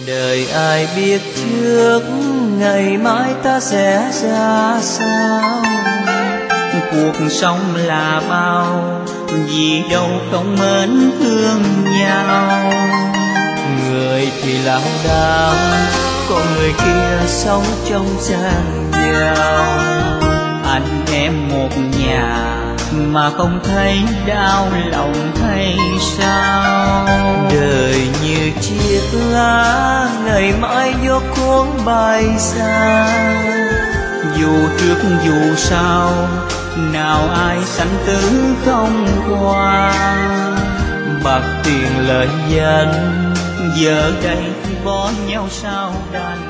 Đời ai biết trước ngày mai ta sẽ ra sao. Cuộc sống là bao, vì đâu không mến thương nhau. Người thì lao đao, còn người kia sống trong gian dao. Anh em một nhà mà không thấy đau lòng hay sao. Đời như chiếc lá ngày mai gió cuốn bay xa. Dù trước dù sau, nào ai sanh tử không qua. Bạc tiền lợi danh, giờ đây bỏ nhau sao đành.